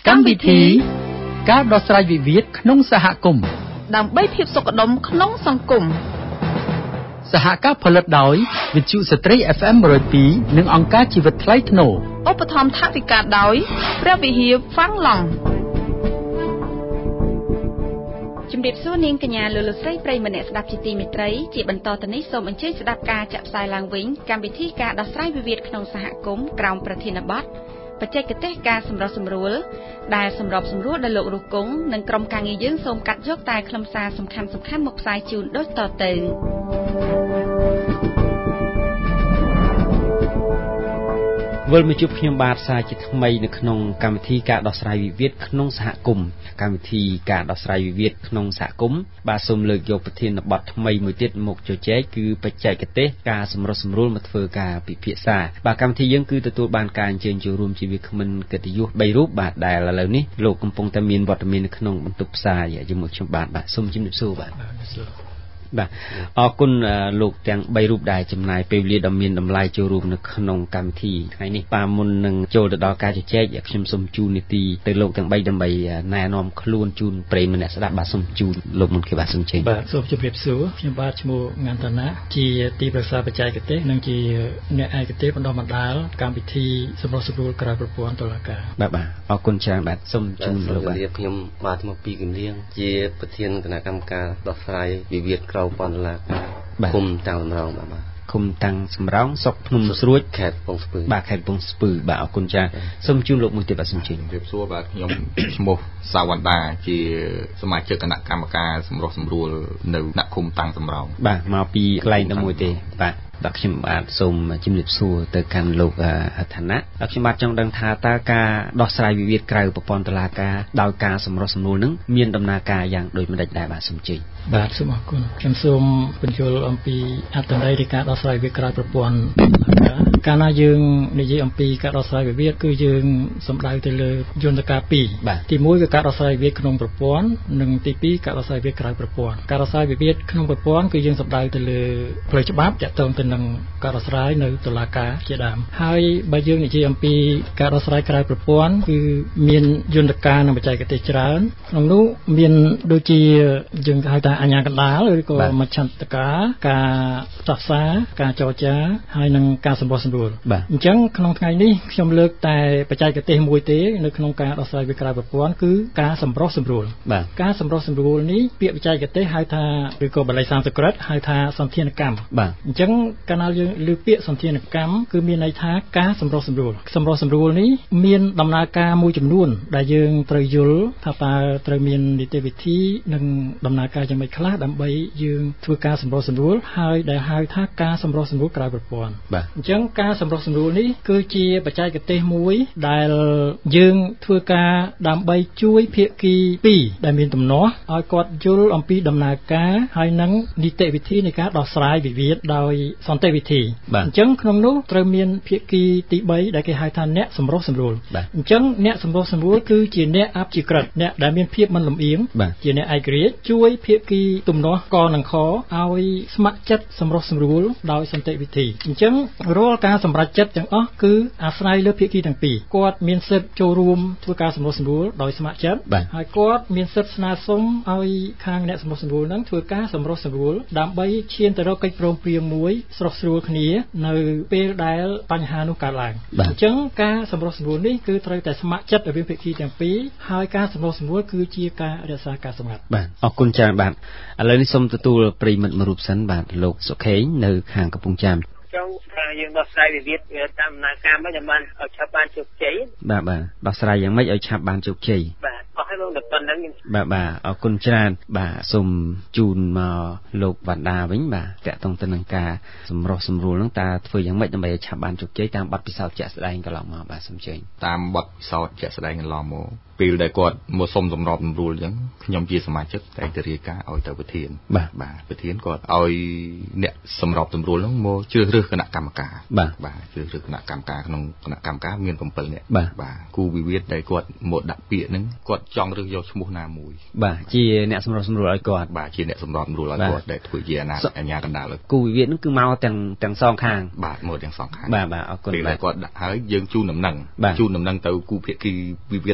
កម្មវិធីការដោះស្រាយវិវាទក្នុងសហគមន៍ដើម្បីភាពសុខដុមក្នុងសង្គមសហការផលិតដោយវិទ្យុស្ត្រី FM 102និងអង្គការជីវិតថ្លៃថ្នូរឧបត្ថម្ភថវិកាដោយព្រះវិហារហ្វាំងឡង់ជំរាបសួរនាងកញ្ញាលោកស្រីប្រិយមិត្តអ្នកស្ដាប់ជាទីមេត្រីជាបន្តទៅនេះសូមអញ្ជើញស្ដាប់ការចាក់ផ្សាយឡើងវិញកម្មវិធីការដោះស្រាយវិវាទក្នុងសហគមន៍ក្រោមប្រធានបទបច្ចេកទេសការសម្រុះសម្រួលដែលសម្របសម្រួលដល់លោករស់គង់និងក្រុមការងារយើងសូមកាត់យកតែខ្លឹមសារសំខាន់ៗមកផ្សាយជូនដូចតទៅវិលមកជួបខ្ញុំបាទសាជាថ្មីនៅក្នុងកម្មវិធីការដោះស្រាយវិវាទក្នុងសហគមន៍កម្មវិធីការដោះស្រាយវិវាទក្នុងសហគមន៍បាទសូមលើកយកប្រធានបទថ្មីមួយទៀតមកជជែកគឺបច្ចេកទេសការសម្រុះសម្រួលមកធ្វើការពិភាក្សាបាទកម្មវិធីយើងគឺទទួលបានការអញ្ជើញចូលរួមជាវាគ្មិនកិត្តិយស3រូបបាទដែលឥឡូវនេះលោកកំពុងតែមានវត្តមាននៅក្នុងបន្ទប់ផ្សាយជាមួយខ្ញុំបាទសូមជម្រាបសួរបាទបាទអរគុណលោកទាំង3រូបដែលចំណាយពេលវេលាដ៏មានតម្លៃចូលរួមនៅក្នុងកម្មវិធីថ្ងៃនេះបាទមុននឹងចូលទៅដល់ការជជែកខ្ញុំសូមជូននីតិទៅលោកទាំង3ដើម្បីណែនាំខ្លួនជូនប្រិយមិត្តអ្នកស្ដាប់បាទសូមជូនលោកមុនគេបាទសូមជើញបាទសូមជម្រាបសួរខ្ញុំបាទឈ្មោះងានតាណាជាទីប្រឹក្សាបច្ចេកទេសនិងជាអ្នកឯកទេសបណ្ដុះបណ្ដាលកម្មវិធីសម្រុះសម្រួលក្រៅប្រព័ន្ធតុលាការបាទអរគុណច្រើនបាទសូមជូនលោកបាទខ្ញុំបាទឈ្មោះពីគំលៀងជាប្រធានគណៈកម្មការដោះស្រាយវិវាទក្រៅប្រព័ន្ធតុលាការគុំតាំងសំរងបាទគុំតាំងសំរងសុកភ្នំស្រួចខេត្តកំពង់ស្ពឺបាទខេត្តកំពង់ស្ពឺបាទអរគុណច្រើនសូមជូនលោកមួយទៀតបាទសូមជូនជម្រាបសួរបាទខ្ញុំឈ្មោះសាវណ្ដាជាសមាជិកគណៈកម្មការសម្រុះសម្រួលនៅអ្នកឃុំតាំងសំរងបាទមកពីកន្លែងតែមួយទេបាទដល់ខ្ញុំបាទសូមជម្រាបសួរទៅកាន់លោកឋានៈដល់ខ្ញុំបាទចង់ដឹងថាតើការដោះស្រាយវិវាទក្រៅប្រព័ន្ធតុលាការដោយការសម្រុះសម្រួលនឹងមានដំណើរការយ៉ាងដូចម្តេចដែរបាទសូមជឿបាទសូមអរគុណខ្ញុំសូមបញ្យល់អំពីអត្ថន័យនៃការដោះស្រាយវិវាទក្រៅប្រព័ន្ធកាលណាយើងនិយាយអំពីការដោះស្រាយវិវាទគឺយើងសំដៅទៅលើយន្តការពីរទី1គឺការដោះស្រាយវិវាទក្នុងប្រព័ន្ធនិងទី2ការដោះស្រាយវិវាទក្រៅប្រព័ន្ធការដោះស្រាយវិវាទក្នុងប្រព័ន្ធគឺយើងសំដៅទៅលើផ្លូវច្បាប់ទាក់ទងទៅនឹងការដោះស្រាយនៅតុលាការជាដើមហើយបើយើងនិយាយអំពីការដោះស្រាយក្រៅប្រព័ន្ធគឺមានយន្តការនិងបច្ចេកទេសច្រើនក្នុងនោះមានដូចជាយើងហៅថាអាជ្ញាកណ្ដាលឬក៏មជ្ឈត្តការការផ្សះផ្សាការចរចាហើយនិងការសម្រុះសម្រួលអញ្ចឹងក្នុងថ្ងៃនេះខ្ញុំលើកតែបច្ចេកទេសមួយទេនៅក្នុងការដោះស្រាយវិក្រៅប្រព័ន្ធគឺការសម្រុះសម្រួលការសម្រុះសម្រួលនេះពាក្យបច្ចេកទេសហៅថាឬក៏បាលីសំស្ក្រឹតហៅថាសន្ធានកម្មអញ្ចឹងកាលណាយើងលើពាក្យសន្ធានកម្មគឺមានន័យថាការសម្រុះសម្រួលនេះមានដំណើរការមួយចំនួនដែលយើងត្រូវយល់ថាតើត្រូវមាននីតិវិធីនិងដំណើរការយ៉ាងម៉េចខ្លះដើម្បីយើងធ្វើការសម្រុះសម្រួលហើយដែលហៅថាការសម្រុះសម្រួលក្រៅប្រព័ន្ធអញ្ចឹងការសម្រុះសម្រួលនេះគឺជាបច្ចេកទេសមួយដែលយើងធ្វើការដើម្បីជួយភាគីពីរដែលមានទំនាស់ឲ្យគាត់យល់អំពីដំណើរការហើយនិងនីតិវិធីនៃការដោះស្រាយវិវាទដោយសន្តិវិធីអញ្ចឹងក្នុងនោះត្រូវមានភាគីទី3ដែលគេហៅថាអ្នកសម្រុះសម្រួលអញ្ចឹងអ្នកសម្រុះសម្រួលគឺជាអ្នកអព្យាក្រឹតអ្នកដែលមានភាពមិនលំអៀងជាអ្នកឯករាជ្យជួយភាគីទំនាស់កនិងខឲ្យស្ម័គ្រចិត្តសម្រុះសម្រួលដោយសន្តិវិធីអញ្ចឹងរាល់ការសម្រេចចិត្តទាំងអស់គឺអាស្រ័យលើភាគីទាំងពីរគាត់មានសិទ្ធិចូលរួមធ្វើការសម្រុះសម្រួលដោយស្ម័គ្រចិត្តហើយគាត់មានសិទ្ធិស្នើសុំឲ្យខាងអ្នកសម្រុះសម្រួលនឹងធ្វើការសម្រុះសម្រួលដើម្បីឈានទៅរកកិច្ចព្រមព្រៀងមួយស្រុះស្រួលគ្នានៅពេលដែលបញ្ហានោះកើតឡើងអញ្ចឹងការសម្រុះសម្រួលនេះគឺត្រូវតែស្ម័គ្រចិត្តរវាងភាគីទាំងពីរហើយការសម្រុះសម្រួលគឺជាការរក្សាការសម្ងាត់បាទអរគុណច្រើនបាទឥឡូវនេះសូមទទួលប្រិយមិត្តមួយរូបសិនបាទលោកសុខេងនៅខាងកំពង់ចាមចង់ថាយើងដោះស្រាយវិវាទតាមដំណើរការមិនឲ្យបានឲ្យឆាប់បានជោគជ័យបាទដោះស្រាយយ៉ាងម៉េចឲ្យឆាប់បានជោគជ័យបាទអរហើយលោកដល់ប៉ុណ្្នឹងបាទអរគុណច្រើនបាទសូមជូនមកលោកវណ្ដាវិញបាទតកតងទៅនឹងការសម្រុះសម្រួលហ្នឹងតើធ្វើយ៉ាងម៉េចដើម្បីឲ្យឆាប់បានជោគជ័យតាមបទពិសោធន៍ជាក់ស្ដែងកន្លងមកបាទសូមជើញតាមបទពិសោធន៍ជាក់ស្ដែងកន្លងមកពេលដែលគាត់មកសុំសម្របសម្រួលអញ្ចឹងខ្ញុំជាសមាជិកតែទៅរាយការណ៍ឲ្យទៅប្រធានបាទប្រធានគាត់ឲ្យអ្នកសម្របសម្រួលហ្នឹងមកជ្រើសរើសគណៈកម្មការបាទជ្រើសរើសគណៈកម្មការក្នុងគណៈកម្មការមាន7នាក់បាទគូវិវាទដែលគាត់មកដាក់ពាក្យហ្នឹងគាត់ចង់រើសយកឈ្មោះណាមួយបាទជាអ្នកសម្របសម្រួលឲ្យគាត់បាទជាអ្នកសម្របសម្រួលឲ្យគាត់ដែលធ្វើជាអាជ្ញាកណ្ដាលគូវិវាទហ្នឹងគឺមកទាំងសងខាងបាទមកទាំងសងខាងបាទអរគុណពេលគាត់ដាក់ហើយយើងជូនដំណឹងទៅគូភាគីវិវាទមកខាងទៀត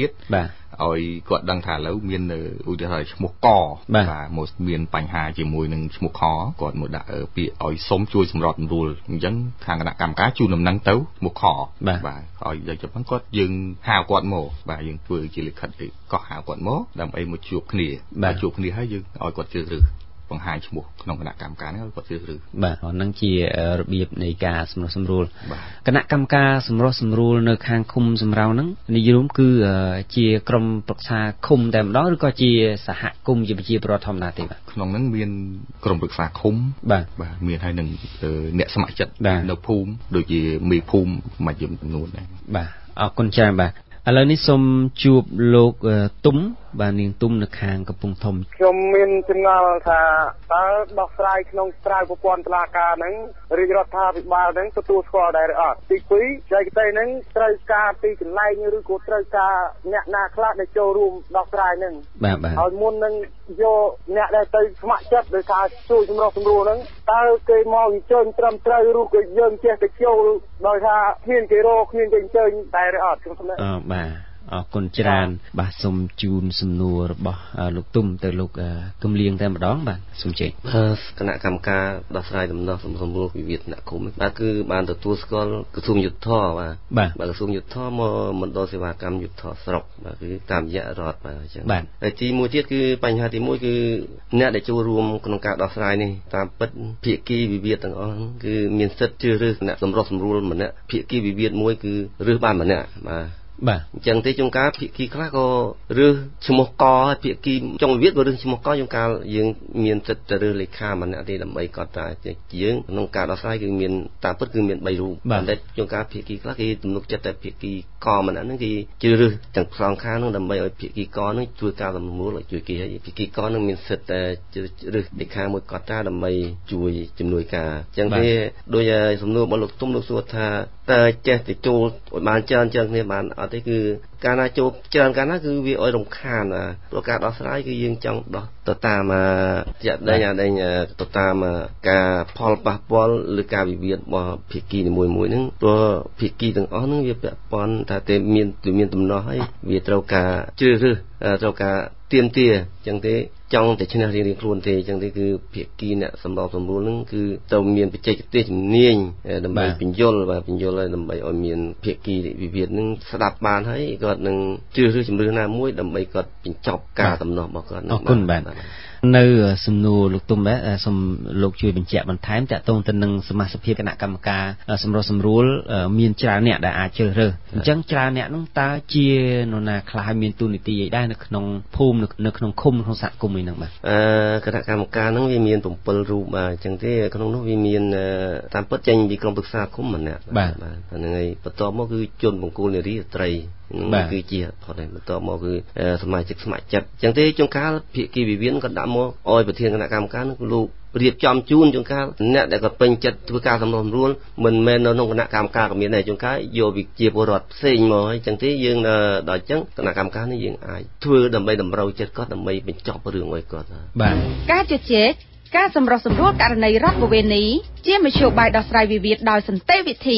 ទៀតឲ្យគាត់ដឹងថាឥឡូវមានឧទាហរណ៍ឈ្មោះកបាទមកមានបញ្ហាជាមួយនឹងឈ្មោះខគាត់មកដាក់ពាក្យឲ្យសុំជួយសម្របសម្រួលអញ្ចឹងខាងគណៈកម្មការជូនដំណឹងទៅឈ្មោះខបាទឲ្យយ៉ាងចឹងគាត់យើងហៅគាត់មកបាទយើងធ្វើជាលិខិតក៏ហៅគាត់មកដើម្បីមកជួបគ្នាជួបគ្នាហើយយើងឲ្យគាត់ជ្រើសរើសបង្ហាញឈ្មោះក្នុងគណៈកម្មការនេះគាត់ជ្រើសរើសបាទហ្នឹងជារបៀបនៃការសម្រុះសម្រួលគណៈកម្មការសម្រុះសម្រួលនៅខាងឃុំសំរោងហ្នឹងនិយាយរួមគឺជាក្រុមប្រឹក្សាឃុំតែម្ដងឬក៏ជាសហគមន៍ជាប្រជាពលរដ្ឋធម្មតាទេបាទក្នុងហ្នឹងមានក្រុមប្រឹក្សាឃុំបាទមានហើយនឹងអ្នកស្ម័គ្រចិត្តនៅភូមិដូចជាមេភូមិមួយចំនួនដែរបាទអរគុណច្រើនបាទឥឡូវនេះសូមជួបលោកទុំបាទនាងទុំនៅខាងកំពង់ធំខ្ញុំមានចម្ងល់ថាតើដោះស្រាយក្នុងក្រៅប្រព័ន្ធតុលាការហ្នឹងរាជរដ្ឋាភិបាលហ្នឹងទទួលស្គាល់ដែរឬអត់ទី2ចែកទេហ្នឹងត្រូវការពីកន្លែងឬក៏ត្រូវការអ្នកណាខ្លះដែលចូលរួមដោះស្រាយហ្នឹងបាទហើយមុននឹងយកអ្នកដែលទៅស្ម័គ្រចិត្តដោយការជួយសម្រុះសម្រួលហ្នឹងតើគេមកអញ្ជើញត្រឹមត្រូវឬក៏យើងចេះតែចូលដោយថាគ្មានគេរកគ្មានគេអញ្ជើញដែរឬអត់ខ្ញុំបាទអរគុណច្រើនបាទសូមជូនសំណួររបស់លោកទុំទៅលោកគំលៀងតែម្ដងបាទសូមជើញគណៈកម្មការដោះស្រាយដំណោះសម្រួលវិវាទអ្នកឃុំបាទគឺបានទទួលស្គាល់ក្រសួងយុទ្ធភ័ពបាទក្រសួងយុទ្ធភ័ពមកមណ្ឌលសេវាកម្មយុទ្ធភ័ពស្រុកបាទគឺតាមរយៈរដ្ឋបាទអញ្ចឹងហើយទីមួយទៀតគឺបញ្ហាទី1គឺអ្នកដែលចូលរួមក្នុងការដោះស្រាយនេះតាមពិតភាគីវិវាទទាំងអស់គឺមានសិទ្ធិជ្រើសរើសអ្នកសម្រុះសម្រួលម្នាក់ភាគីវិវាទមួយគឺរើសបានម្នាក់បាទអញ្ចឹងទេជួនកាលភាគីខ្លះក៏រើសឈ្មោះកហើយភាគីចុងវិវាទក៏រើសឈ្មោះកជួនកាលយើងមានសិទ្ធិទៅរើសលេខាម្នាក់ទេដើម្បីគាត់ថាយើងក្នុងការដោះស្រាយគឺមានតាមពិតគឺមាន3រូបតែជួនកាលភាគីខ្លះគេទំនុកចិត្តតែភាគីកម្នាក់ហ្នឹងគេជ្រើសរើសទាំងសងខាងហ្នឹងដើម្បីឲ្យភាគីកហ្នឹងជួយការសម្រួលឲ្យជួយគេហើយភាគីកហ្នឹងមានសិទ្ធិតែរើសលេខាមួយគាត់ថាដើម្បីជួយជំនួយការអញ្ចឹងទេដោយសំណួររបស់លោកទុំលោកសួរថាតើចេះទៅចូលឲ្យបានច្រើនចឹងគ្នាបានអត់ទេគឺការណាចូលច្រើនកាលណាគឺវាឲ្យរំខានព្រោះការដោះស្រាយគឺយើងចង់ដោះទៅតាមជាក់ដែងទៅតាមការផលប៉ះពាល់ឬការវិវាទរបស់ភាគីនីមួយៗហ្នឹងព្រោះភាគីទាំងអស់ហ្នឹងវាពាក់ព័ន្ធថាតែមានដំណោះហើយវាត្រូវការជ្រើសរើសត្រូវការទៀមទាអញ្ចឹងទេចង់តែឈ្នះរៀងៗខ្លួនទេអញ្ចឹងទេគឺភាគីអ្នកសម្របសម្រួលហ្នឹងគឺត្រូវមានបច្ចេកទេសជំនាញដើម្បីបញ្យល់ហើយដើម្បីឲ្យមានភាគីវិវាទហ្នឹងស្ដាប់បានហើយគាត់នឹងជ្រើសរើសជំរឿនណាមួយដើម្បីគាត់បញ្ចប់ការដំណោះរបស់គាត់អរគុណបាទនៅសំណួរលោកទុំសូមលោកជួយបញ្ជាក់បន្ថែមតាក់ទងទៅនឹងសមាជិកគណៈកម្មការសម្រុះសម្រួលមានច្រើនអ្នកដែលអាចជ្រើសរើសអញ្ចឹងច្រើនអ្នកនោះតើជានរណាខ្លះមានទូនីតិអីដែរនៅក្នុងភូមិនៅក្នុងឃុំក្នុងសហគមន៍ហ្នឹងបាទគណៈកម្មការហ្នឹងវាមាន7រូបបាទអញ្ចឹងទេក្នុងនោះវាមានតាមពិតចេញពីក្រុមប្រឹក្សាឃុំម្នាក់បាទហ្នឹងហើយបន្ទាប់មកគឺជនបង្គោលនារីស្ត្រីគឺជាផុតហើយបន្ទាប់មកគឺសមាជិកស្ម័គ្រចិត្តអញ្ចឹងទេជួនកាលភាគីវិវាទក៏ដាក់មកឲ្យប្រធានគណៈកម្មការនោះលោករៀបចំជូនជួនកាលអ្នកដែលគាត់ពេញចិត្តធ្វើការសម្រុះសម្រួលមិនមែននៅក្នុងគណៈកម្មការក៏មានដែរជួនកាលយកវិជាពលរដ្ឋផ្សេងមកហើយអញ្ចឹងទេយើងដល់អញ្ចឹងគណៈកម្មការនេះយើងអាចធ្វើដើម្បីតម្រូវចិត្តគាត់ដើម្បីបញ្ចប់រឿងឲ្យគាត់បាទការជជែកការសម្រុះសម្រួលករណីរដ្ឋបវេនីជាមធ្យោបាយដោះស្រាយវិវាទដោយសន្តិវិធី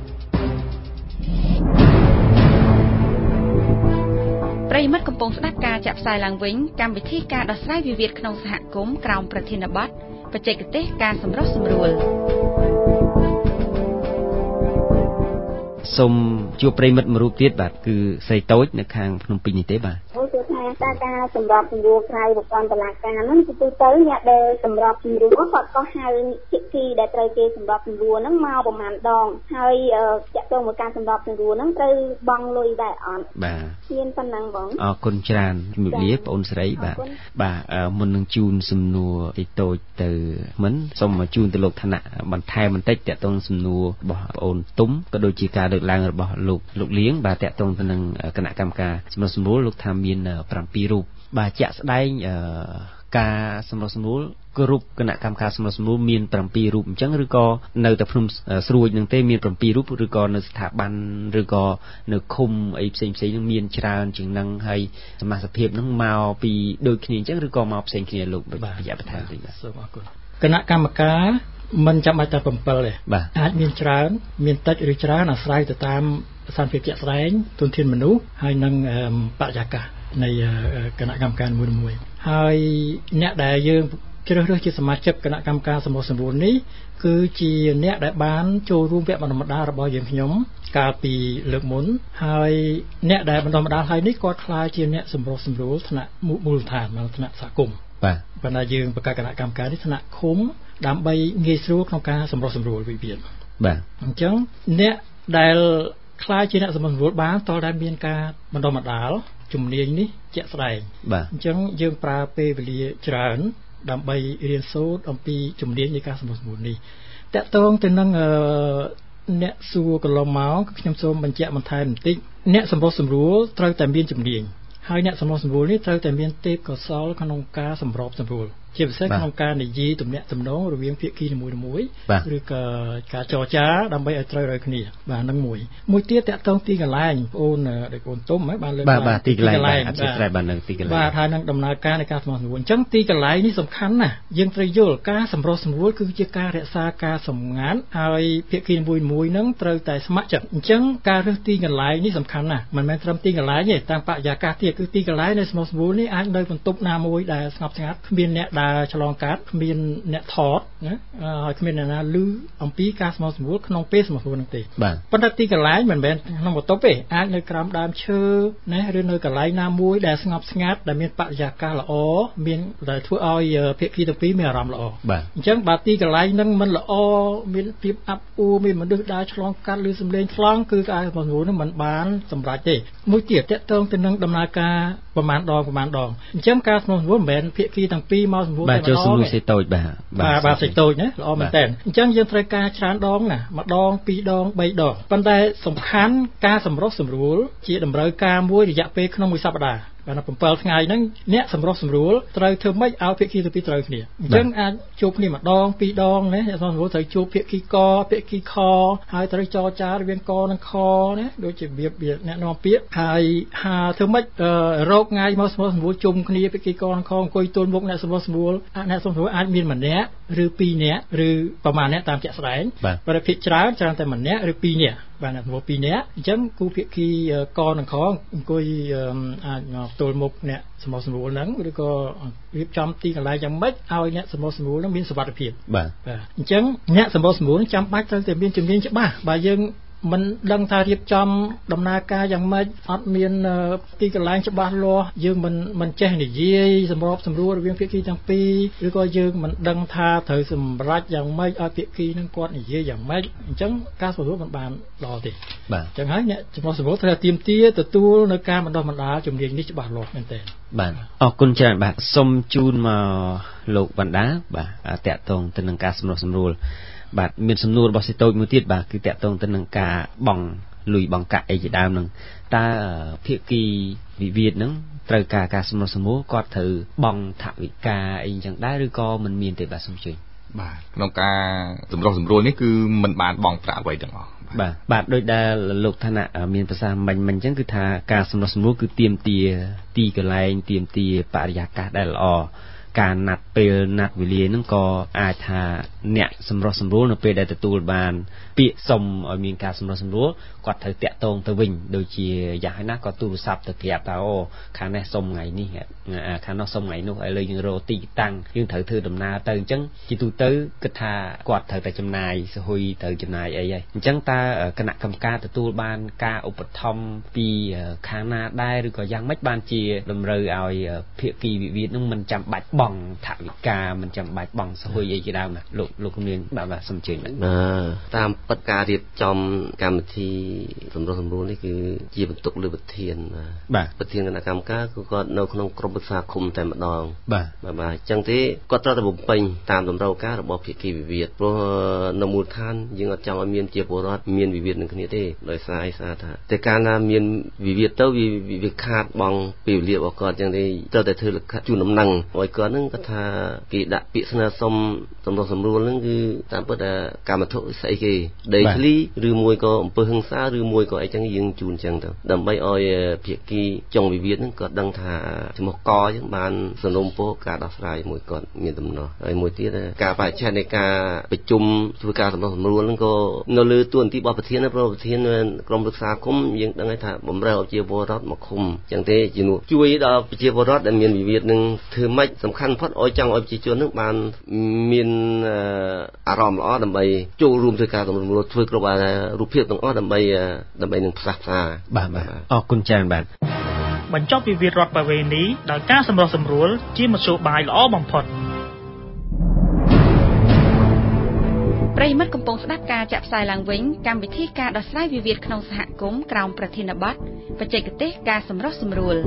ប្រិយមិត្តកំពុងស្ដាប់ការចាក់ផ្សាយឡើងវិញកម្មវិធីការដោះស្រាយវិវាទក្នុងសហគមន៍ក្រោមប្រធានបទបច្ចេកទេសការសម្រុះសម្រួលសូមជួបប្រិយមិត្តមួយរូបទៀតបាទគឺស្រីតូចនៅខាងភ្នំពេញនេះទេបាទគឺថាការសម្របសម្រួលក្រៅប្រព័ន្ធតុលាការហ្នឹងគឺទៅអ្នកដែលសម្របសម្រួលគាត់ក៏ហៅភាគីដែលត្រូវគេសម្របសម្រួលហ្នឹងមកប្រហែលដងហើយចាក់ទៅមកការសម្របសម្រួលហ្នឹងត្រូវបង់លុយដែរអត់បាទមានប៉ុណ្ណឹងបងអរគុណច្រើនជំរាបលាបងអូនស្រីបាទមុននឹងជូនសំណួរតូចទៅមិនសូមជូនទៅលោកឋានៈបន្ថែមបន្តិចតាក់ទងសំណួររបស់បងអូនទុំក៏ដូចជាការលើកឡើងរបស់លោកលៀងបាទតាក់ទងទៅនឹងគណៈកម្មការសម្រុះសម្រួលលោកថាមាន7រូបបាទជាក់ស្ដែងការសម្រុះសម្រួលក្រុមគណៈកម្មការសម្រុះសម្រួលមាន7រូបអញ្ចឹងឬក៏នៅតែភ្នំស្រួយនឹងទេមាន7រូបឬក៏នៅស្ថាប័នឬក៏នៅឃុំអីផ្សេងនឹងមានច្រើនជាងនឹងហើយសមាជិកភាពនឹងមកពីដូចគ្នាអញ្ចឹងឬក៏មកផ្សេងគ្នាលោកបញ្ជាក់បន្ថែមតិចបាទសូមអរគុណគណៈកម្មការមិនចាំបាច់តែ7ទេអាចមានច្រើនមានតិចឬច្រើនអាស្រ័យទៅតាមស្ថានភាពជាក់ស្ដែងទុនធានមនុស្សហើយនិងបរិយាកាសនៃគណៈកម្មការមួយៗហើយអ្នកដែលយើងជ្រើសរើសជាសមាជិកគណៈកម្មការសម្រុះសម្រួលនេះគឺជាអ្នកដែលបានចូលរួមវគ្គបណ្ដុះបណ្ដាលរបស់យើងខ្ញុំកាលពីលើកមុនហើយអ្នកដែលបណ្ដុះបណ្ដាលហើយនេះគាត់ក្លាយជាអ្នកសម្រុះសម្រួលថ្នាក់មូលដ្ឋានថ្នាក់សហគមន៍បណ្ដាយើងបង្កើតគណៈកម្មការនេះថ្នាក់ឃុំដើម្បីងាយស្រួលក្នុងការសម្រុះសម្រួលវិវាទបាទអញ្ចឹងអ្នកដែលក្លាយជាអ្នកសម្រុះសម្រួលបានតើដែលមានការបណ្ដុះបណ្ដាលជំនាញនេះជាក់ស្ដែងអញ្ចឹងយើងប្រើពេលវេលាច្រើនដើម្បីរៀនសូត្រអំពីជំនាញនៃការសម្រុះសម្រួលនេះតកតងទៅនឹងអ្នកសួរកន្លងមកខ្ញុំសូមបញ្ជាក់បន្ថែមបន្តិចអ្នកសម្រុះសម្រួលត្រូវតែមានជំនាញហើយអ្នកសម្រុះសម្រួលនេះត្រូវតែមានទេពកោសល្យក្នុងការសម្របសម្រួលជាពិសេសក្នុងការនិយាយទំនាក់ទំនងរវាងភាគីនីមួយៗឬក៏ការចរចាដើម្បីឲ្យត្រូវរយគ្នាបាទនឹងមួយទៀតតកតងទីកន្លែងបងអូនដូចបងទុំបានលើកបាទទីកន្លែងអធិស្ឋានបាននឹងទីកន្លែងបាទហើយនឹងដំណើរការនៃការសម្រុះសម្រួលអញ្ចឹងទីកន្លែងនេះសំខាន់ណាស់យើងត្រូវយល់ការសម្រុះសម្រួលគឺជាការរក្សាការសម្ងាត់ហើយភាគីនីមួយៗនឹងត្រូវតែស្ម័គ្រចិត្តអញ្ចឹងការរើសទីកន្លែងនេះសំខាន់ណាស់មិនមែនត្រឹមទីកន្លែងទេតាមបរិយាកាសទៀតគឺទីកន្លែងនៃសម្រុះសម្រួលនេះអាចនៅបន្ទប់ណាមួយដែលស្ងប់ស្ងាត់គ្មានអ្នកឆ្លងកាត់គ្មានអ្នកថតណាហើយគ្មានអ្នកណាឮអំពីការសម្រុះសម្រួលក្នុងពេលសម្រុះសម្រួលនោះទេប៉ុន្តែទីកន្លែងមិនមែនក្នុងបន្ទប់ទេអាចនៅក្រោមដើមឈើណាឬនៅកន្លែងណាមួយដែលស្ងប់ស្ងាត់ដែលមានបរិយាកាសល្អមានដែលធ្វើឲ្យភាគីទាំងពីរមានអារម្មណ៍ល្អអញ្ចឹងបើទីកន្លែងហ្នឹងមិនល្អមានភាពអាប់អួរមានមនុស្សដើរឆ្លងកាត់ឬសំឡេងថ្លង់គឺការសម្រុះសម្រួលនោះមិនបានសម្រេចទេមួយទៀតតកតងទៅនឹងដំណើរការប្រមាណដងអញ្ចឹងការសម្រុះសម្រួលមិនមែនភាគីទាំងពីរមកសម្រួលតែម្ដងសេតូចបាទសេតូចណាល្អមែនតើអញ្ចឹងយើងត្រូវការច្រើនដងណាម្ដងពីរដង3ដងប៉ុន្តែសំខាន់ការសម្រុះសម្រួលជាតម្រូវការមួយរយៈពេលក្នុងមួយសប្តាហ៍បាទ7ថ្ងៃហ្នឹងអ្នកសម្រុះសម្រួលត្រូវធ្វើម៉េចឲ្យភាគីទាំងពីរត្រូវគ្នាអញ្ចឹងអាចជួបគ្នាម្ដងពីរដងណាអ្នកសម្រុះសម្រួលត្រូវជួបភាគីកភាគីខហើយត្រូវចរចារវាងកនិងខណាដូចជារបៀបអ្នកនាំពាក្យហើយធ្វើម៉េចរកថ្ងៃមកសម្រុះសម្រួលជុំគ្នាភាគីកនិងខអង្គុយទល់មុខអ្នកសម្រុះសម្រួលអាចមានម្នាក់ឬ2នាក់ឬប្រមាណអ្នកតាមជាក់ស្ដែងបើភាគច្រើនតែម្នាក់ឬ2នាក់បាទអ្នកសម្រួល2នាក់អញ្ចឹងគូភាគីកនិងខអង្គុយអាចមកទល់មុខអ្នកសម្រុះសម្រួលហ្នឹងឬក៏រៀបចំទីកន្លែងយ៉ាងម៉េចឲ្យអ្នកសម្រុះសម្រួលហ្នឹងមានសុវត្ថិភាពបាទអញ្ចឹងអ្នកសម្រុះសម្រួលចាំបាច់ត្រូវតែមានជំនាញច្បាស់បើយើងមិនដឹងថារៀបចំដំណើរការយ៉ាងម៉េចអត់មានទីកន្លែងច្បាស់លាស់យើងមិនចេះនិយាយសម្របសម្រួលរវាងភាគីទាំងពីរឬក៏យើងមិនដឹងថាត្រូវសម្រេចយ៉ាងម៉េចឲ្យភាគីនឹងគាត់និយាយយ៉ាងម៉េចអញ្ចឹងការសម្រួលមិនបានល្អទេបាទអញ្ចឹងហើយអ្នកសម្របសម្រួលត្រូវទាមទារទទួលនៅការបណ្ដុះបណ្ដាលជំនាញនេះច្បាស់លាស់មែនទែនបាទអរគុណច្រើនបាទសូមជូនមកលោកបណ្ដាបាទតាក់ទងទៅនឹងការសម្របសម្រួលបាទមានសំណួររបស់សេតូចមួយទៀតបាទគឺតាក់ទងទៅនឹងការបង់លុយបង់កាក់អីជាដើមហ្នឹងតើភាគីវិវាទហ្នឹងត្រូវការសម្រុះសម្រួលគាត់ត្រូវបង់ថវិកាអីចឹងដែរឬក៏មិនមានទេបាទសូមជួយបាទក្នុងការសម្រុះសម្រួលនេះគឺមិនបានបង់ប្រាក់អ្វីទាំងអស់បាទដោយដែលលោកឋានៈមានប្រសាសន៍មិញអញ្ចឹងគឺថាការសម្រុះសម្រួលគឺទាមទារទីកន្លែងទាមទារបរិយាកាសដែលល្អការណាត់ពេលណាត់វេលាហ្នឹងក៏អាចថាអ្នកសម្រុះសម្រួលនៅពេលដែលទទួលបានពាក្យសុំឲ្យមានការសម្រុះសម្រួលគាត់ត្រូវតាក់ទងទៅវិញដូចជាយ៉ាងណាក៏ទូរស័ព្ទទៅប្រាប់ថាអូខាងនេះសុំថ្ងៃនេះខាងនោះសុំថ្ងៃនោះឥឡូវយើងរកទីតាំងយើងត្រូវធ្វើដំណើរទៅអញ្ចឹងជាទូទៅគិតថាគាត់ត្រូវតែចំណាយសហួយត្រូវចំណាយអីហើយអញ្ចឹងតើគណៈកម្មការទទួលបានការឧបត្ថម្ភពីខាងណាដែរឬក៏យ៉ាងម៉េចបានជាតម្រូវឲ្យភាគីវិវាទនឹងមិនចាំបាច់បង់ថវិកាមិនចាំបាច់បង់សហួយអីជាដើមណាលោកជំនាញបាទសូមជឿតាមពិតការរៀបចំកម្មវិធីសម្រុះសម្រួលនេះគឺជាបន្ទុកលើប្រធានប្រធានគណៈកម្មការគឺគាត់នៅក្នុងក្រុមប្រឹក្សាឃុំតែម្ដងបាទអញ្ចឹងទេគាត់ត្រូវតែបំពេញតាមតម្រូវការរបស់ភាគីវិវាទព្រោះនៅមូលដ្ឋានយើងអត់ចង់ឲ្យមានជាពលរដ្ឋមានវិវាទនឹងគ្នាទេដោយសារថាតែកាលណាមានវិវាទទៅវាខាតបង់ពេលវេលារបស់គាត់អញ្ចឹងទេត្រូវតែធ្វើលក្ខណៈជូនដំណឹងឲ្យគាត់នឹងគាត់ថាគេដាក់ពាក្យស្នើសុំសម្រុះសម្រួលហ្នឹងគឺតាមពិតកម្មវត្ថុស្អីគេដីធ្លីឬមួយក៏អំពើហិង្សាឬមួយក៏អីចឹងយើងជូនចឹងទៅដើម្បីឲ្យភាគីចុងវិវាទហ្នឹងគាត់ដឹងថាឈ្មោះកចឹងបានសំណុំពរការដោះស្រាយមួយគាត់មានដំណោះហើយមួយទៀតការបរិច្ឆេទនៃការប្រជុំធ្វើការសម្រុះសម្រួលហ្នឹងក៏នៅលើទួនាទីរបស់ប្រធានព្រោះប្រធានក្រុមប្រឹក្សាឃុំយើងដឹងថាបំរើឲ្យជាពលរដ្ឋមកឃុំចឹងទេជំនួសជួយដល់ប្រជាពលរដ្ឋដែលមានវិវាទនឹងធ្វើម៉េចសំខាន់បំផុតឲ្យចង់ឲ្យប្រជាជននឹងបានមានអារម្មណ៍ល្អដើម្បីចូលរួមធ្វើការសម្រុះសម្រួលធ្វើគ្រប់រូបភាពទាំងអស់ដើម្បីនឹងផ្សះផ្សាបាទអរគុណច្រើនបាទបញ្ចប់វិវាទរដ្ឋប្រវេណីដោយការសម្រុះសម្រួលជាមធ្យោបាយល្អបំផុតប្រិយមិត្តកំពុងស្ដាប់ការចាក់ផ្សាយឡើងវិញកម្មវិធីការដោះស្រាយវិវាទក្នុងសហគមន៍ក្រោមប្រធានបទបច្ចេកទេសការសម្រុះសម្រួល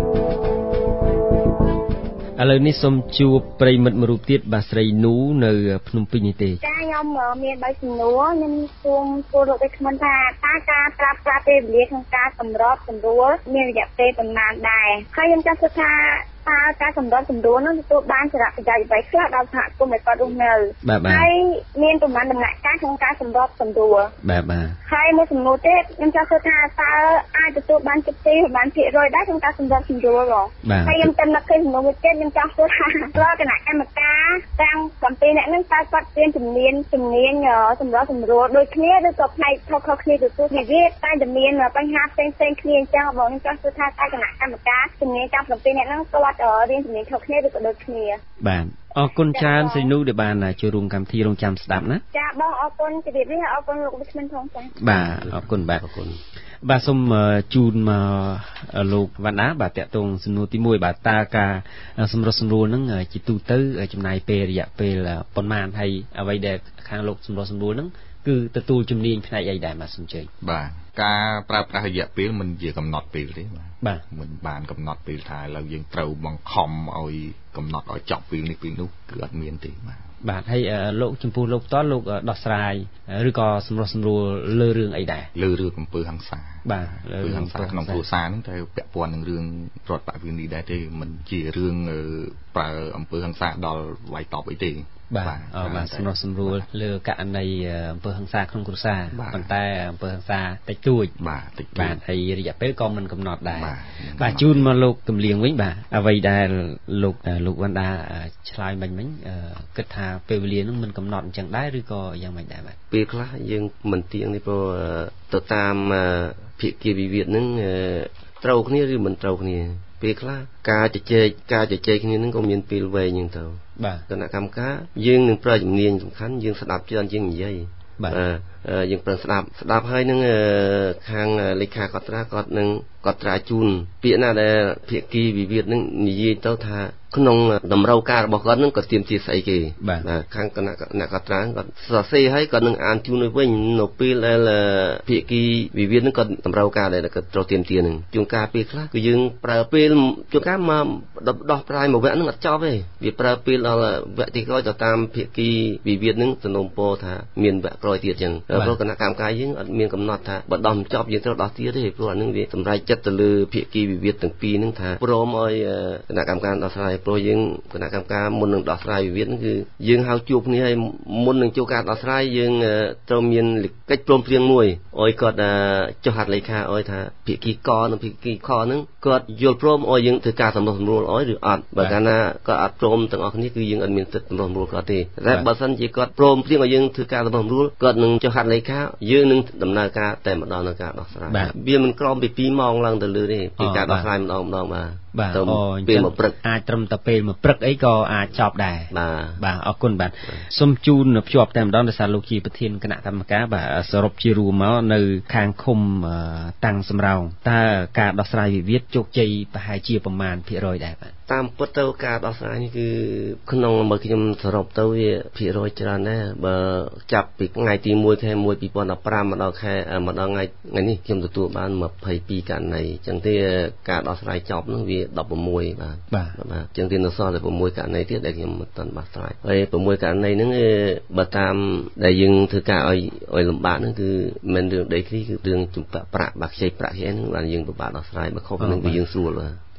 ឥឡូវនេះសូមជួបប្រិយមិត្តមួយរូបទៀតបាទស្រីនូនៅភ្នំពេញនេះទេចាខ្ញុំមាន3សំណួរខ្ញុំសូមសួរលោកវិក្កាមថាតើការប្រើប្រាស់ពេលវេលាក្នុងការសម្របសម្រួលមានរយៈពេលប៉ុន្មានដែរហើយខ្ញុំចង់សួរថាតើការសម្របសម្រួលនោះទទួលបានសារៈប្រយោជន៍អ្វីខ្លះដល់សហគមន៍ឲ្យគាត់រស់នៅហើយមានប្រមាណដំណាក់កាលក្នុងការសម្របសម្រួលបាទហើយមួយសំណួរទៀតខ្ញុំចង់សួរថាតើអាចទទួលបានជោគជ័យប្រមាណភាគរយដែរក្នុងការសម្របសម្រួលហើយខ្ញុំចាំនឹកឃើញសំណួរមួយទៀតខ្ញុំចង់សួរថារាល់គណៈកម្មការទាំង7នាក់ហ្នឹងតើគាត់មានជំនាញសម្របសម្រួលដូចគ្នាឬក៏ផ្នែកខុសៗគ្នាទទួលវិវាទតែតែមានបញ្ហាផ្សេងៗគ្នាអញ្ចឹងបងខ្ញុំចង់សួរថាតើគណៈកម្មការជំនាញទាំង7នាក់ហ្នឹងគាត់រៀនជំនាញខុសគ្នាឬក៏ដូចគ្នាបាទអរគុណច្រើនស្រីនូដែលបានចូលរួមកម្មវិធីរងចាំស្ដាប់ណាចាបងអរគុណជម្រាបលាអរគុណលោកវិក្កាមផងចាបាទអរគុណបាទអរគុណបាទសូមជូនមកលោកវណ្ណាបាទតកតងសំណួរទី1បាទតើការសម្រុះសម្រួលហ្នឹងជាទូទៅចំណាយពេលរយៈពេលប៉ុន្មានហើយអ្វីដែលខាងលោកសម្រុះសម្រួលហ្នឹងគឺទទួលជំនាញផ្នែកអីដែរបាទសូមជើញបាទការប្រើប្រាស់រយៈពេលមិនជាកំណត់ពេលទេបាទមិនបានកំណត់ពេលថាឥឡូវយើងត្រូវបង្ខំឲ្យកំណត់ឲ្យចប់ពេលនេះពេលនោះគឺអត់មានទេបាទហើយលោកចំពោះលោកផ្ទាល់លោកដោះស្រាយឬក៏សម្រុះសម្រួលលើរឿងអីដែរលើរឿងអំពើហិង្សាបាទលើរឿងហិង្សាក្នុងគ្រួសារហ្នឹងតែពាក់ព័ន្ធនឹងរឿងរដ្ឋបវេណីដែរទេមិនជារឿងប្រើអំពើហិង្សាដល់វាយតបអីទេបាទសម្រុះសម្រួលលើករណីអំពើហិង្សាក្នុងគ្រួសារប៉ុន្តែអំពើហិង្សាតិចតួចបាទហើយរយៈពេលក៏មិនកំណត់ដែរបាទជូនមកលោកទំលៀងវិញបាទអ្វីដែលលោកវណ្ដាឆ្លើយមិញគិតថាពេលវេលានឹងមិនកំណត់អញ្ចឹងដែរឬក៏យ៉ាងម៉េចដែរបាទពេលខ្លះយើងមិនទៀងនេះព្រោះទៅតាមភាគីវិវាទនឹងត្រូវគ្នាឬមិនត្រូវគ្នាពេលខ្លះការជជែកគ្នានឹងក៏មានពេលវែងអញ្ចឹងទៅបាទគណៈកម្មការយើងនឹងប្រើជំនាញសំខាន់យើងស្ដាប់ច្រើនជាងនិយាយបាទយើងប្រឹងស្ដាប់ហើយនឹងខាងលេខាកត់ត្រាគាត់នឹងកត់ត្រាជូនពាក្យណាដែលភាគីវិវាទនឹងនិយាយទៅថាក្នុងតម្រូវការរបស់គាត់នឹងក៏ទាមទារស្អីគេខាងគណៈកត់ត្រាគាត់សរសេរហើយគាត់នឹងអានជូនវិញនៅពេលដែលភាគីវិវាទនឹងគាត់តម្រូវការដែលគាត់ត្រូវទាមទារនឹងជួនកាលពេលខ្លះគឺយើងប្រើពេលជួនកាលមកដោះស្រាយមួយវគ្គនឹងអត់ចប់ទេវាប្រើពេលដល់វគ្គទីក្រោយទៅតាមភាគីវិវាទនឹងសំណូមពរថាមានវគ្គក្រោយទៀតចឹងព្រោះគណៈកម្មការយើងអត់មានកំណត់ថាបើដោះមិនចប់យើងត្រូវដោះទៀតទេព្រោះអានឹងវាសម្រេចចិត្តទៅលើភាគីវិវាទទាំងពីរនឹងថាព្រមឲ្យគណៈកម្មការដោះស្រាយព្រោះយើងគណៈកម្មការមុននឹងដោះស្រាយវិវាទហ្នឹងគឺយើងហៅជួបគ្នាឲ្យមុននឹងចូលការដោះស្រាយយើងត្រូវមានកិច្ចព្រមព្រៀងមួយឲ្យគាត់ចុះហត្ថលេខាឲ្យថាភាគីកនិងភាគីខហ្នឹងគាត់យល់ព្រមឲ្យយើងធ្វើការសម្រុះសម្រួលឲ្យឬអត់បើកាលណាគាត់អត់ព្រមទាំងអស់គ្នាគឺយើងអត់មានសិទ្ធិសម្រុះសម្រួលគាត់ទេតែបើសិនជាគាត់ព្រមព្រៀងឲ្យយើងធ្វើការសម្រុះសម្រួលគាត់នឹងចុះហត្ថលេខាយើងនឹងដំណើរការតែម្ដងនៅការដោះស្រាយវាមិនក្រោមពី2ម៉ោងឡើងទៅលើទេពីការដោះស្រាយម្ដងបាទពេលមួយព្រឹកអាចត្រឹមតែពេលមួយព្រឹកអីក៏អាចចប់ដែរបាទអរគុណបាទសូមជូនភ្ជាប់តែម្ដងដោយសារលោកជាប្រធានគណៈកម្មការបាទសរុបជារួមមកនៅខាងឃុំតាំងសំរោងតើការដោះស្រាយវិវាទជោគជ័យប្រហែលជាប្រមាណភាគរយដែរបាទតាមពិតទៅការដោះស្រាយនេះគឺក្នុងមើលខ្ញុំសរុបទៅវាភាគរយច្រើនដែរបើចាប់ពីថ្ងៃទី1ខែ1 2015មកដល់ថ្ងៃនេះខ្ញុំទទួលបាន22ករណីអញ្ចឹងទេការដោះស្រាយចប់នោះវា16បាទអញ្ចឹងទេនៅសល់តែ6ករណីទៀតដែលខ្ញុំមិនទាន់ដោះស្រាយហើយ6ករណីហ្នឹងបើតាមដែលយើងធ្វើការឲ្យលំបាកហ្នឹងគឺមិនរឿងដីធ្លីគឺរឿងជំពាក់ប្រាក់បាក់ខ្ចីប្រាក់ហ្នឹងបានយើងពិបាកដោះស្រាយបើខុសហ្នឹងគឺយើងស្រួល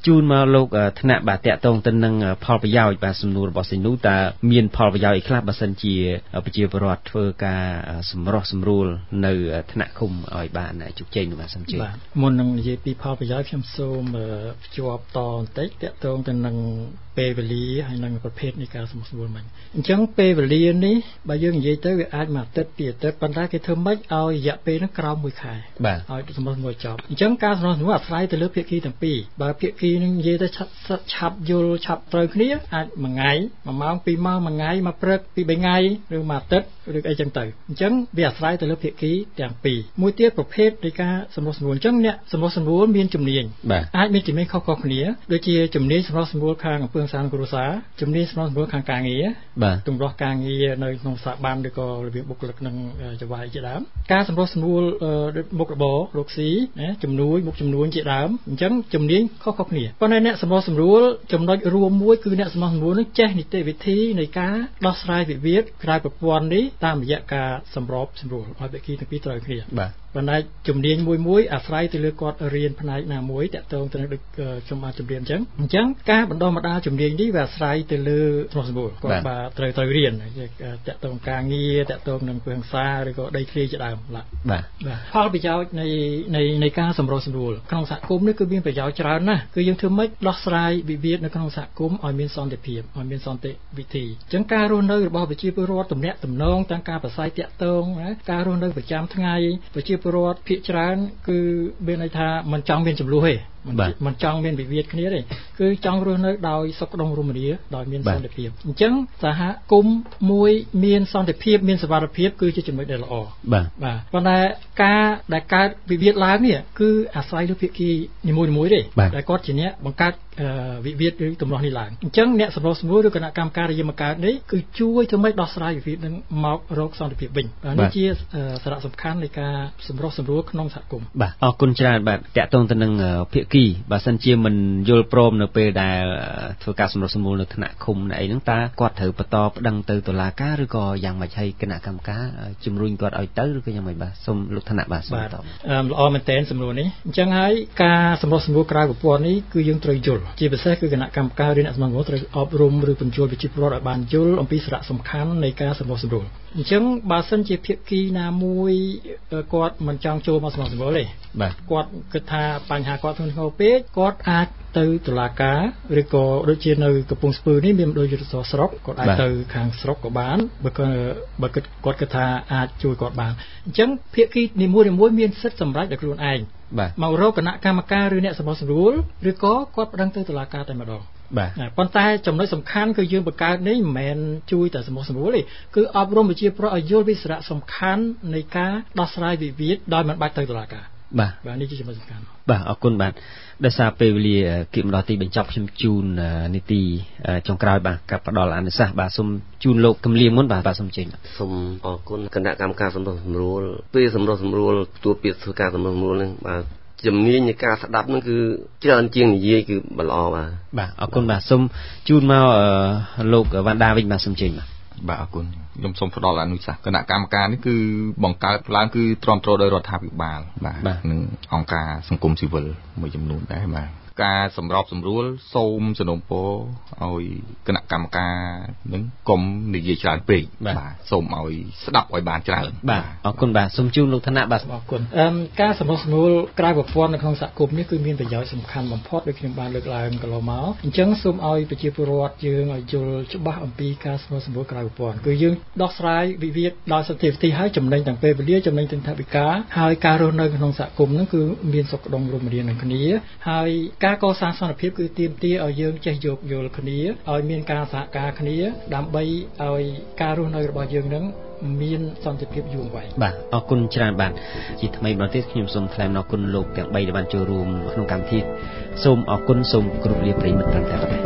ជូនមកលោកថ្នាក់បាទតាក់ទងទៅនឹងផលប្រយោជន៍បាទសំណួររបស់សេនូតើមានផលប្រយោជន៍អីខ្លះបើសិនជាប្រជាពលរដ្ឋធ្វើការសម្រុះសម្រួលនៅថ្នាក់ឃុំឲ្យបានជោគជ័យនោះបាទសូមជឿបាទមុននឹងនិយាយពីផលប្រយោជន៍ខ្ញុំសូមភ្ជាប់តបន្តិចតាក់ទងទៅនឹងពេលវេលាហើយនឹងប្រភេទនៃការសម្រួលមិញអញ្ចឹងពេលវេលានេះបើយើងនិយាយទៅវាអាចមួយអាទិត្យពីរអាទិត្យប៉ុន្តែគេធ្វើម៉េចឲ្យរយៈពេលហ្នឹងក្រោម1ខែឲ្យសម្រួលចប់អញ្ចឹងការសម្រួលអាស្រ័យទៅលើភាគីទាំងពីរបើភាគីនឹងនិយាយទៅឆាប់យល់ឆាប់ត្រូវគ្នាអាចមួយថ្ងៃ1ម៉ោង2ម៉ោងមួយថ្ងៃមួយព្រឹកពី3ថ្ងៃឬមួយអាទិត្យឬអីចឹងទៅអញ្ចឹងវាអាស្រ័យទៅលើភាគីទាំងពីរមួយទៀតប្រភេទនៃការសម្រួលអញ្ចឹងអ្នកសម្រួលមានជំនាញអាចមានជំនាញខុសៗគ្នាដូចជាជំនាញសម្រួលខាងអង្គើសានគ្រួសារជំនាញសម្រួលខាងការងារទម្លាប់ការងារនៅក្នុងស្ថាប័នឬក៏របៀបបុគ្គលិកនឹងចវាយជាដើមការសម្រួលមុខរបររកស៊ីណាជំនួយមុខជំនួញជាដើមអញ្ចឹងជំនាញខុសៗគ្នាប៉ុន្តែអ្នកសម្រួលចំណុចរួមមួយគឺអ្នកសម្រួលនឹងចេះនីតិវិធីនៃការដោះស្រាយវិវាទក្រៅប្រព័ន្ធនេះតាមរយៈការសម្របសម្រួលឲ្យភាគីទាំងពីរត្រូវគ្នាប៉ុន្តែជំនាញមួយអាស្រ័យទៅលើគាត់រៀនផ្នែកណាមួយតាក់ទងទៅនឹងដូចខ្ញុំបានជម្រាបអញ្ចឹងការបណ្ដុះបណ្ដាលជំនាញនេះវាអាស្រ័យទៅលើសម្រួលគាត់បាទត្រូវរៀនតាក់ទងការងារតាក់ទងនឹងពឹងសាឬក៏ដីធ្លីជាដើមបាទផលប្រយោជន៍នៃការសម្របសម្រួលក្នុងសហគមន៍នេះគឺមានប្រយោជន៍ច្រើនណាស់គឺយើងធ្វើម៉េចដោះស្រាយវិវាទនៅក្នុងសហគមន៍ឲ្យមានសន្តិភាពឲ្យមានសន្តិវិធីអញ្ចឹងការរស់នៅរបស់ប្រជាពលរដ្ឋទំនាក់ទំនងទាំងការប្រស័យតាក់ទងការរស់នៅប្រចាំថ្ងៃប្រជាពលរដ្ឋភាគច្រើនគឺមានន័យថាមិនចង់មានចំនួនទេមិនចង់មានវិវាទគ្នាទេគឺចង់រស់នៅដោយសុខដុមរមនាដោយមានសន្តិភាពអញ្ចឹងសហគមន៍មួយមានសន្តិភាពមានសុវត្ថិភាពគឺជាចំណុចដែលល្អបាទប៉ុន្តែការដែលកើតវិវាទឡើងនេះគឺអាស្រ័យលើភាគីនីមួយៗទេដែលគាត់ជាអ្នកបង្កើតវិវាទឬទំនាស់នេះឡើងអញ្ចឹងអ្នកសម្របសម្រួលឬគណៈកម្មការយាមកាតនេះគឺជួយធ្វើម៉េចដោះស្រាយវិវាទនឹងមករកសន្តិភាពវិញនេះជាសារៈសំខាន់នៃការសម្របសម្រួលក្នុងសហគមន៍បាទអរគុណច្រើនបាទតាក់ទងទៅនឹងភាគីបើសិនជាមិនយល់ព្រមនៅពេលដែលធ្វើការសម្របសម្រួលនៅថ្នាក់ឃុំអីហ្នឹងតើគាត់ត្រូវបន្តប្តឹងទៅតុលាការឬក៏យ៉ាងម៉េចហើយគណៈកម្មការជំរុញគាត់ឲ្យទៅឬក៏យ៉ាងម៉េចបាទសូមលោកថ្នាក់បាទសូមតបល្អមែនទែនសំណួរនេះអញ្ចឹងហើយការសម្របសម្រួលក្រៅប្រព័ន្ធនេះគឺយើងត្រូវយល់ជាពិសេសគឺគណៈកម្មការឬអ្នកសម្របសម្រួលត្រូវអប់រំឬបញ្ចូលប្រជាពលរដ្ឋឲ្យបានយល់អំពីសារៈសំខាន់នៃការសម្របសម្រួលអញ្ចឹងបើសិនជាភាគីណាមួយគាត់មិនចង់ចូលមកសម្របសម្រួលទេគាត់គិតថាបញ្ហាគាត់ធ្ងន់ធ្ងរពេកគាត់អាចទៅតុលាការឬក៏ដូចជានៅកំពង់ស្ពឺនេះមានដូចយុទ្ធសាស្ត្រស្រុកគាត់អាចទៅខាងស្រុកក៏បានបើគាត់គិតថាអាចជួយគាត់បានអញ្ចឹងភាគីនីមួយៗមានសិទ្ធិសម្រេចដោយខ្លួនឯងមករកគណៈកម្មការឬអ្នកសម្របសម្រួលឬក៏គាត់ប្តឹងទៅតុលាការតែម្ដងប៉ុន្តែចំណុចសំខាន់គឺយើងបង្កើតនេះមិនមែនជួយតែសម្រួលទេគឺអប់រំប្រជាពលរដ្ឋឲ្យយល់ពីសារៈសំខាន់នៃការដោះស្រាយវិវាទដោយមិនបាច់ទៅតុលាការបាទនេះជាចំណុចសំខាន់បាទអរគុណបាទដោយសារពេលវេលាគៀបមកដល់ទីបញ្ចប់ខ្ញុំជូននីតិចុងក្រោយបាទកັບផ្ដល់អនុសាសន៍បាទសូមជូនលោកកំលៀងមុនបាទសូមចេញសូមអរគុណគណៈកម្មការសម្រុះសម្រួលពេលសម្រុះសម្រួលទទួលពាក្យធ្វើការសម្រុះសម្រួលហ្នឹងបាទជំនាញនៃការស្ដាប់ហ្នឹងគឺច្រើនជាងនិយាយគឺល្អបាទអរគុណបាទសូមជូនមកលោកវណ្ណដាវិញបាទសូមចេញបាទអរគុណខ្ញុំសូមផ្ដល់អនុសាសន៍គណៈកម្មការនេះគឺបង្កើតឡើងគឺទ្រាំទ្រដោយរដ្ឋាភិបាលបាទនិងអង្គការសង្គមស៊ីវិលមួយចំនួនដែរបាទការសម្របសម្រួលសូមសំណូមពរឲ្យគណៈកម្មការនឹងកុំនិយាយច្រើនពេកបាទសូមឲ្យស្ដាប់ឲ្យបានច្រើនបាទអរគុណបាទសូមជូនលោកឋានៈបាទអរគុណការសម្របសម្រួលក្រៅប្រព័ន្ធនៅក្នុងសហគមន៍នេះគឺមានប្រយោជន៍សំខាន់បំផុតដូចខ្ញុំបានលើកឡើងកន្លងមកអញ្ចឹងសូមឲ្យប្រជាពលរដ្ឋយើងឲ្យយល់ច្បាស់អំពីការសម្របសម្រួលក្រៅប្រព័ន្ធគឺយើងដោះស្រាយវិវាទដោយសន្តិវិធីហើយចំណេញទាំងពេលវេលាចំណេញទាំងថវិកាហើយការរស់នៅក្នុងសហគមន៍ហ្នឹងគឺមានសុខដុមរមនានឹងគ្នាហើយការកសាងសន្តិភាពគឺទាមទារឲ្យយើងចេះយោគយល់គ្នាឲ្យមានការសហការគ្នាដើម្បីឲ្យការរស់នៅរបស់យើងនឹងមានសន្តិភាពយូរអង្វែងបាទអរគុណច្រើនបាទជាថ្មីម្ដងទៀតខ្ញុំសូមថ្លែងអំណរគុណលោកទាំង3ដែលបានចូលរួមក្នុងកម្មវិធីសូមអរគុណសូមគោរពលាប្រិយមិត្តត្រឹមតែប៉ុណ្ណេះ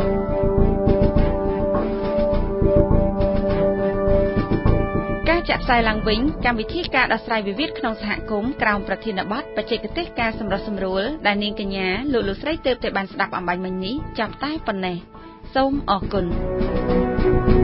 ការចាក់ផ្សាយឡើងវិញកម្មវិធីការដោះស្រាយវិវាទក្នុងសហគមន៍ក្រោមប្រធានបទបច្ចេកទេសការសម្រុះសម្រួលដែលនាងកញ្ញាលោកស្រីទើបតែបានស្ដាប់អំបញ្ញមិញនេះចាប់តែប៉ុណ្ណេះសូមអរគុណ